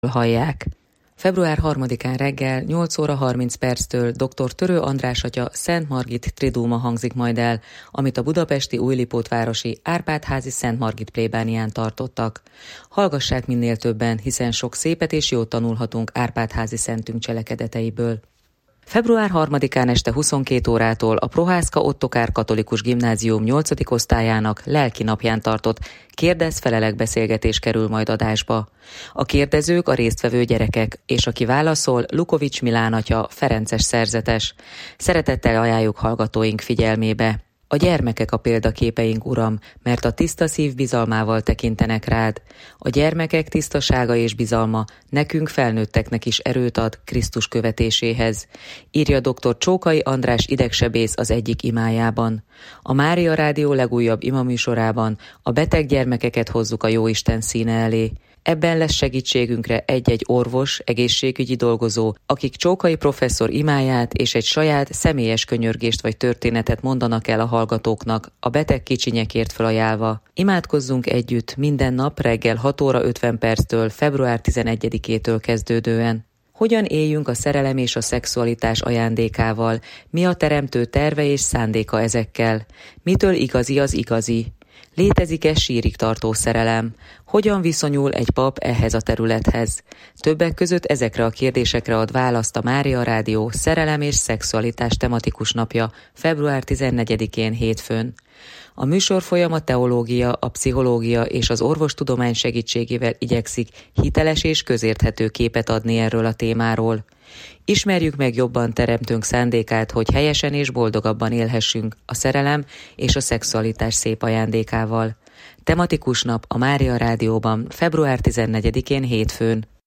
hallják. Február 3-án reggel 8 óra 30 perctől dr. Törő András atya Szent Margit Tridúma hangzik majd el, amit a budapesti Újlipótvárosi Árpád-házi Szent Margit plébánián tartottak. Hallgassák minél többen, hiszen sok szépet és jót tanulhatunk Árpád-házi szentünk cselekedeteiből. Február 3-án este 22 órától a Prohászka Ottokár Katolikus Gimnázium 8. osztályának lelki napján tartott kérdez-felelek beszélgetés kerül majd adásba. A kérdezők a résztvevő gyerekek, és aki válaszol, Lukovics Milán atya, ferences szerzetes. Szeretettel ajánljuk hallgatóink figyelmébe. A gyermekek a példaképeink, Uram, mert a tiszta szív bizalmával tekintenek rád. A gyermekek tisztasága és bizalma nekünk felnőtteknek is erőt ad Krisztus követéséhez, írja dr. Csókai András idegsebész az egyik imájában. A Mária Rádió legújabb imaműsorában a beteg gyermekeket hozzuk a Jóisten színe elé. Ebben lesz segítségünkre egy-egy orvos, egészségügyi dolgozó, akik Csókai professzor imáját és egy saját személyes könyörgést vagy történetet mondanak el a hallgatóknak, a beteg kicsinyekért felajánlva. Imádkozzunk együtt minden nap reggel 6 óra 50 perctől február 11-től kezdődően. Hogyan éljünk a szerelem és a szexualitás ajándékával? Mi a teremtő terve és szándéka ezekkel? Mitől igazi az igazi? Létezik-e sírig tartó szerelem? Hogyan viszonyul egy pap ehhez a területhez? Többek között ezekre a kérdésekre ad választ a Mária Rádió szerelem és szexualitás tematikus napja február 14-én hétfőn. A műsorfolyam a teológia, a pszichológia és az orvostudomány segítségével igyekszik hiteles és közérthető képet adni erről a témáról. Ismerjük meg jobban teremtőnk szándékát, hogy helyesen és boldogabban élhessünk a szerelem és a szexualitás szép ajándékával. Tematikus nap a Mária Rádióban február 14-én hétfőn.